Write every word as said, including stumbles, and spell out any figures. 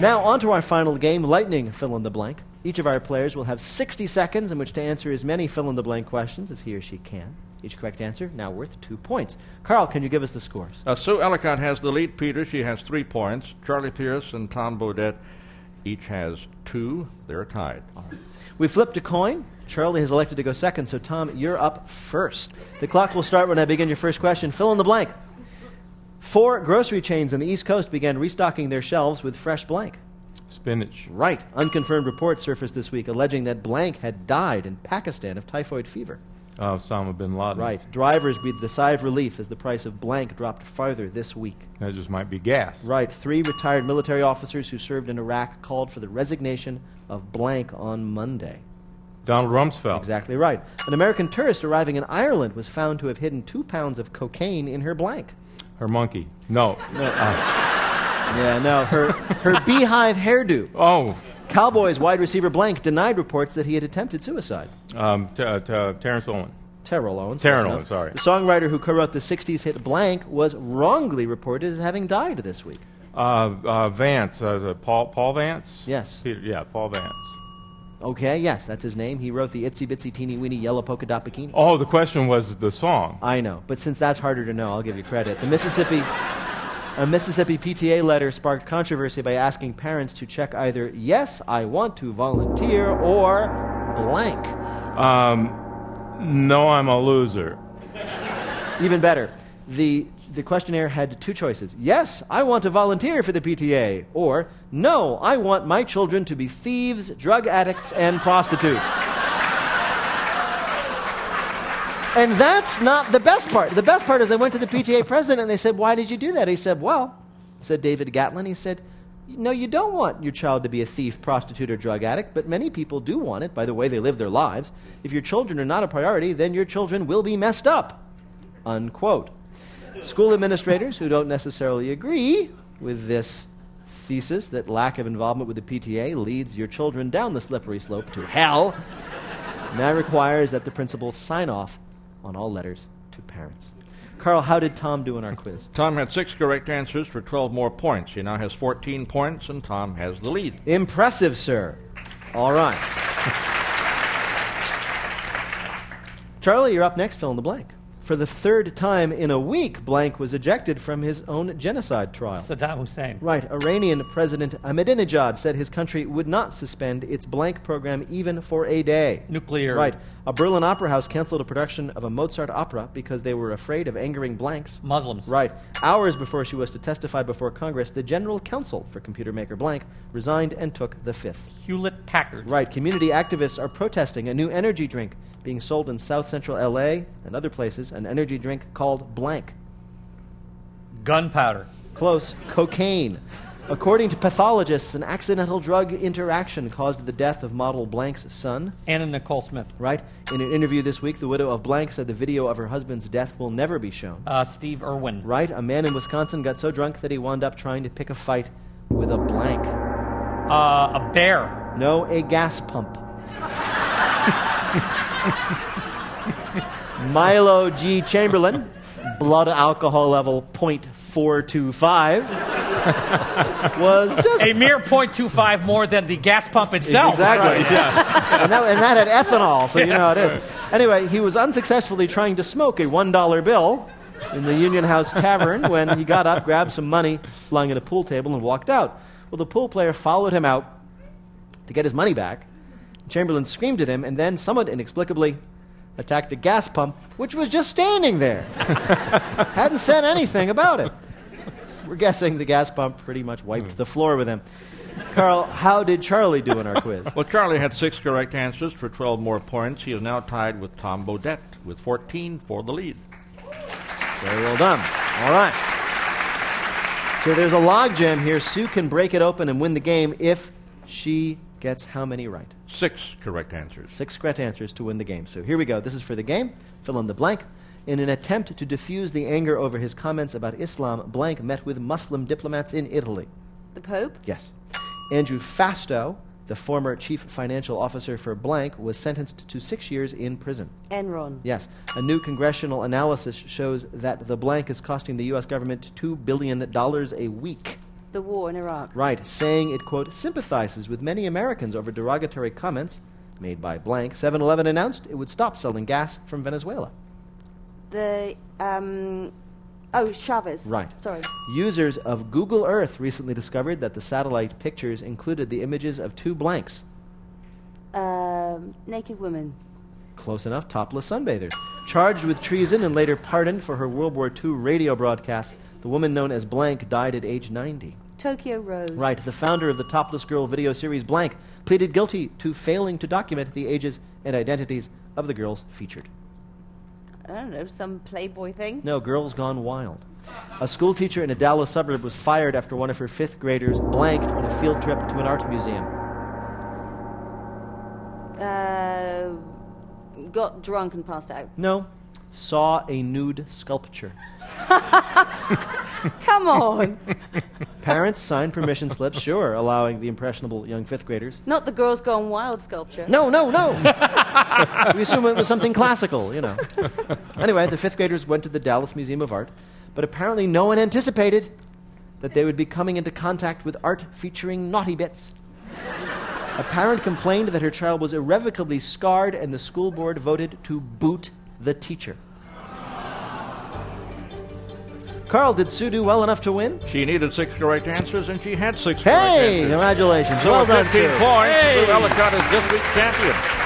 Now, on to our final game, Lightning Fill in the Blank. Each of our players will have sixty seconds in which to answer as many fill-in-the-blank questions as he or she can. Each correct answer now worth two points. Carl, can you give us the scores? Uh, Sue Ellicott has the lead. Peter, she has three points. Charlie Pierce and Tom Bodette each has two. They're tied. All right. We flipped a coin. Charlie has elected to go second, so Tom, you're up first. The clock will start when I begin your first question. Fill in the blank. Four grocery chains on the East Coast began restocking their shelves with fresh blank. Spinach. Right. Unconfirmed reports surfaced this week alleging that blank had died in Pakistan of typhoid fever. Uh, Osama bin Laden. Right. Drivers breathed a sigh of relief as the price of blank dropped farther this week. That just might be gas. Right. Three retired military officers who served in Iraq called for the resignation of blank on Monday. Donald Rumsfeld. Exactly right. An American tourist arriving in Ireland was found to have hidden two pounds of cocaine in her blank. Her monkey. No. No. Uh, yeah, no. Her, her beehive hairdo. Oh. Cowboys wide receiver blank denied reports that he had attempted suicide. Um, t- uh, t- uh, Terrence Owen. Terrell Owens. Terrell Owens, sorry. The songwriter who co-wrote the sixties hit blank was wrongly reported as having died this week. Uh, uh, Vance. Uh, the Paul, Paul Vance? Yes. Peter, yeah, Paul Vance. Okay, yes, that's his name. He wrote the Itsy Bitsy Teeny Weeny Yellow Polka Dot Bikini. Oh, the question was the song. I know, but since that's harder to know, I'll give you credit. The Mississippi... A Mississippi P T A letter sparked controversy by asking parents to check either, yes, I want to volunteer, or blank. Um, no, I'm a loser. Even better, the, the questionnaire had two choices. Yes, I want to volunteer for the P T A, or no, I want my children to be thieves, drug addicts, and prostitutes. And that's not the best part. The best part is they went to the P T A president and they said, why did you do that? He said, well, said David Gatlin, he said, no, you don't want your child to be a thief, prostitute, or drug addict, but many people do want it by the way they live their lives. If your children are not a priority, then your children will be messed up. Unquote. School administrators who don't necessarily agree with this thesis that lack of involvement with the P T A leads your children down the slippery slope to hell, now requires that the principal sign off on all letters to parents. Carl, how did Tom do in our quiz? Tom had six correct answers for twelve more points. He now has fourteen points, and Tom has the lead. Impressive, sir. All right. Charlie, you're up next. Fill in the blank. For the third time in a week, blank was ejected from his own genocide trial. Saddam Hussein. Right. Iranian President Ahmadinejad said his country would not suspend its blank program even for a day. Nuclear. Right. A Berlin opera house canceled a production of a Mozart opera because they were afraid of angering blanks. Muslims. Right. Hours before she was to testify before Congress, the General Counsel for Computer Maker Blank resigned and took the fifth. Hewlett Packard. Right. Community activists are protesting a new energy drink being sold in South Central L A and other places, an energy drink called blank. Gunpowder. Close. Cocaine. According to pathologists, an accidental drug interaction caused the death of model Blank's son. Anna Nicole Smith. Right. In an interview this week, the widow of Blank said the video of her husband's death will never be shown. Uh, Steve Irwin. Right. A man in Wisconsin got so drunk that he wound up trying to pick a fight with a blank. Uh, a bear. No, a gas pump. Milo G. Chamberlain, blood alcohol level point four two five, was just... A mere point two five more than the gas pump itself. Exactly. Right. Yeah. and, that, and that had ethanol, so you know how it is. Anyway, he was unsuccessfully trying to smoke a one dollar bill in the Union House Tavern when he got up, grabbed some money, flung at a pool table, and walked out. Well, the pool player followed him out to get his money back. Chamberlain screamed at him and then, somewhat inexplicably, attacked a gas pump, which was just standing there. Hadn't said anything about it. We're guessing the gas pump pretty much wiped the floor with him. Carl, how did Charlie do in our quiz? Well, Charlie had six correct answers for twelve more points. He is now tied with Tom Bodette with fourteen for the lead. Very well done. All right. So there's a logjam here. Sue can break it open and win the game if she gets how many right? Six correct answers. Six correct answers to win the game. So here we go. This is for the game. Fill in the blank. In an attempt to diffuse the anger over his comments about Islam, blank met with Muslim diplomats in Italy. The Pope? Yes. Andrew Fastow, the former chief financial officer for blank, was sentenced to six years in prison. Enron? Yes. A new congressional analysis shows that the blank is costing the U S government two billion dollars a week. the war in Iraq. Right, saying it, quote, sympathizes with many Americans over derogatory comments made by blank. seven eleven announced it would stop selling gas from Venezuela. The, um, oh, Chavez. Right. Sorry. Users of Google Earth recently discovered that the satellite pictures included the images of two blanks. Um, naked women. Close enough, topless sunbathers. Charged with treason and later pardoned for her World War Two radio broadcast, the woman known as Blank died at age ninety. Tokyo Rose. Right, the founder of the topless girl video series Blank pleaded guilty to failing to document the ages and identities of the girls featured. I don't know, some Playboy thing? No, Girls Gone Wild. A school teacher in a Dallas suburb was fired after one of her fifth graders blanked on a field trip to an art museum. Uh, got drunk and passed out. No, saw a nude sculpture. Come on. Parents signed permission slips, sure, allowing the impressionable young fifth graders. Not the Girls Gone Wild sculpture. No, no, no. We assume it was something classical, you know. Anyway, the fifth graders went to the Dallas Museum of Art, but apparently no one anticipated that they would be coming into contact with art featuring naughty bits. A parent complained that her child was irrevocably scarred, and the school board voted to boot the teacher. Carl, did Sue do well enough to win? She needed six correct answers, and she had six correct Hey, answers. congratulations. So Well with done, fifteen Sue. points, Hey. Sue Ellicott is this week's champion.